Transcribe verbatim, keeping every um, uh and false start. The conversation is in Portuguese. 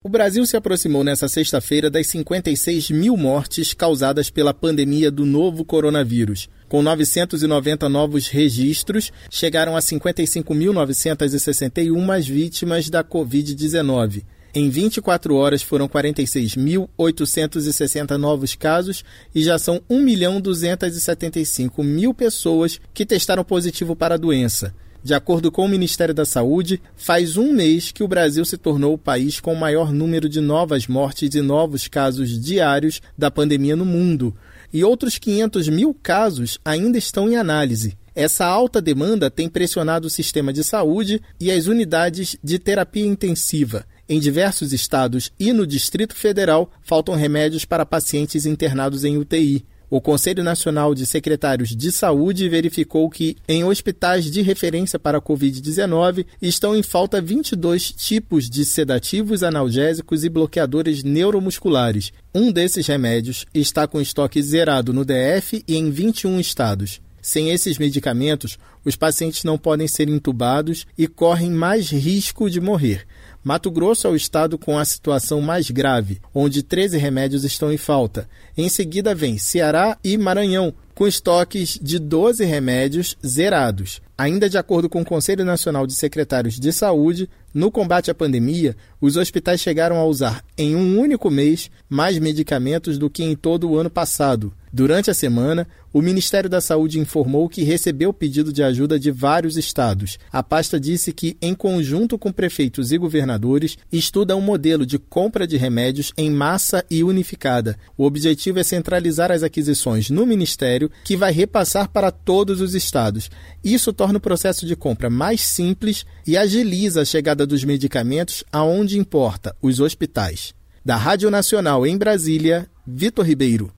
O Brasil se aproximou nesta sexta-feira das cinquenta e seis mil mortes causadas pela pandemia do novo coronavírus. Com novecentos e noventa novos registros, chegaram a cinquenta e cinco mil novecentos e sessenta e um as vítimas da covid dezenove. Em vinte e quatro horas foram quarenta e seis mil oitocentos e sessenta novos casos e já são um milhão duzentos e setenta e cinco mil pessoas que testaram positivo para a doença. De acordo com o Ministério da Saúde, faz um mês que o Brasil se tornou o país com o maior número de novas mortes e novos casos diários da pandemia no mundo. E outros quinhentos mil casos ainda estão em análise. Essa alta demanda tem pressionado o sistema de saúde e as unidades de terapia intensiva. Em diversos estados e no Distrito Federal, faltam remédios para pacientes internados em U T I. O Conselho Nacional de Secretários de Saúde verificou que, em hospitais de referência para a covid dezenove, estão em falta vinte e dois tipos de sedativos, analgésicos e bloqueadores neuromusculares. Um desses remédios está com estoque zerado no D F e em vinte e um estados. Sem esses medicamentos, os pacientes não podem ser entubados e correm mais risco de morrer. Mato Grosso é o estado com a situação mais grave, onde treze remédios estão em falta. Em seguida vem Ceará e Maranhão, com estoques de doze remédios zerados. Ainda de acordo com o Conselho Nacional de Secretários de Saúde, no combate à pandemia, os hospitais chegaram a usar, em um único mês, mais medicamentos do que em todo o ano passado. Durante a semana, o Ministério da Saúde informou que recebeu pedido de ajuda de vários estados. A pasta disse que, em conjunto com prefeitos e governadores, estuda um modelo de compra de remédios em massa e unificada. O objetivo é centralizar as aquisições no Ministério, que vai repassar para todos os estados. Isso torna o processo de compra mais simples e agiliza a chegada dos medicamentos aonde importa, os hospitais. Da Rádio Nacional em Brasília, Vitor Ribeiro.